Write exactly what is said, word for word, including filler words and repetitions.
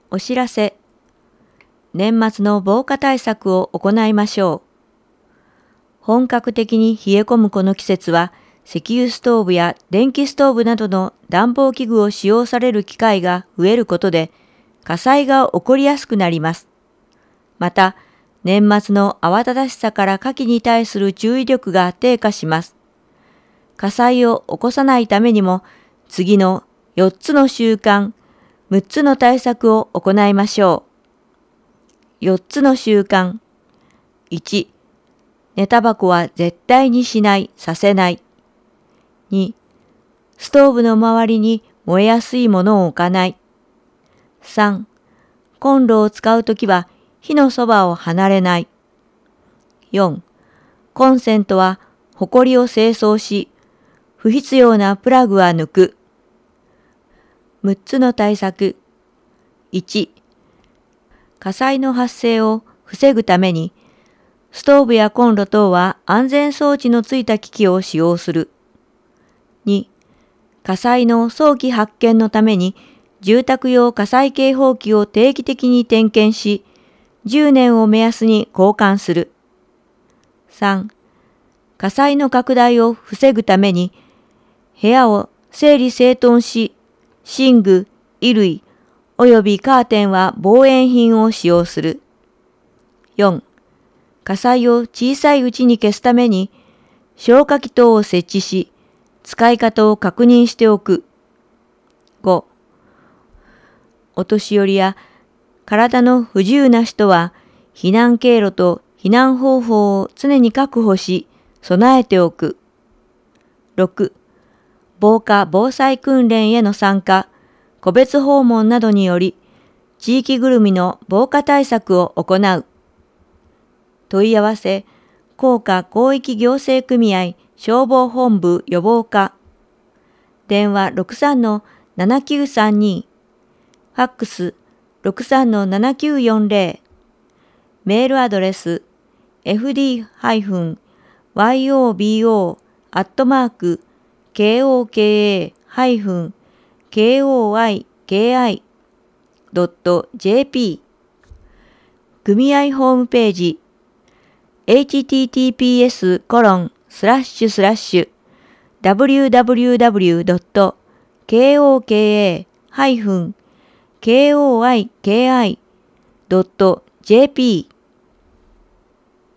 お知らせ。年末の防火対策を行いましょう。本格的に冷え込むこの季節は、石油ストーブや電気ストーブなどの暖房器具を使用される機会が増えることで、火災が起こりやすくなります。また、年末の慌ただしさから火器に対する注意力が低下します。火災を起こさないためにも、次のよっつの習慣、むっつの対策を行いましょう。よっつの習慣。いち、寝タバコは絶対にしない、させない。に、ストーブの周りに燃えやすいものを置かない。さん、コンロを使うときは火のそばを離れない。よん、コンセントはホコリを清掃し、不必要なプラグは抜く。むっつの対策。いち、火災の発生を防ぐために、ストーブやコンロ等は安全装置のついた機器を使用する。に、火災の早期発見のために、住宅用火災警報器を定期的に点検し、じゅうねんを目安に交換する。さん、火災の拡大を防ぐために、部屋を整理整頓し、寝具、衣類、およびカーテンは防煙品を使用する。よん、火災を小さいうちに消すために、消火器等を設置し、使い方を確認しておく。ご、お年寄りや体の不自由な人は、避難経路と避難方法を常に確保し、備えておく。ろく、防火・防災訓練への参加、個別訪問などにより、地域ぐるみの防火対策を行う。問い合わせ、甲賀広域行政組合消防本部予防課。電話 ろくさんのななきゅうさんに、ファックス ろくさんのななきゅうよんぜろ。メールアドレス、エフディー ヨーボー アットマーク ケーオーケーエー ケーオーアイケーアイ ドット ジェーピー 組合ホームページ エイチティーティーピーエス コロン スラッシュスラッシュ ダブリューダブリューダブリュー ドット ケーオーケーエー ケーオーアイケーアイ ドット ジェーピー